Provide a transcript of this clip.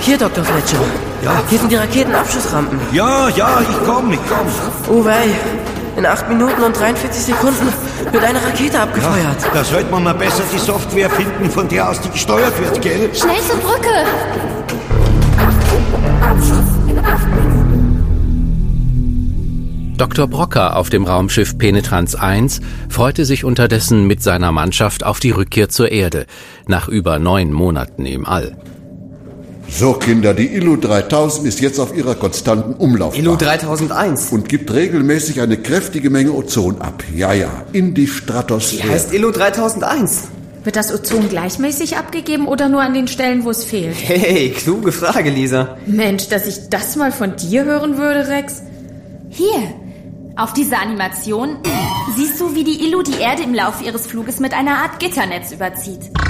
Hier, Dr. Fletcher. Ja? Hier sind die Raketenabschussrampen. Ja, ich komm. Oh wei, in 8 Minuten und 43 Sekunden wird eine Rakete abgefeuert. Ja, da sollte man mal besser die Software finden, von der aus die gesteuert wird, gell? Schnell zur Brücke! Dr. Brocker auf dem Raumschiff Penetrans 1 freute sich unterdessen mit seiner Mannschaft auf die Rückkehr zur Erde, nach über 9 Monaten im All. So, Kinder, die Illu 3000 ist jetzt auf ihrer konstanten Umlaufbahn. Illu 3001. Und gibt regelmäßig eine kräftige Menge Ozon ab. Ja, in die Stratosphäre. Die heißt Illu 3001. Wird das Ozon gleichmäßig abgegeben oder nur an den Stellen, wo es fehlt? Hey, kluge Frage, Lisa. Mensch, dass ich das mal von dir hören würde, Rex. Hier, auf dieser Animation siehst du, wie die Illu die Erde im Laufe ihres Fluges mit einer Art Gitternetz überzieht.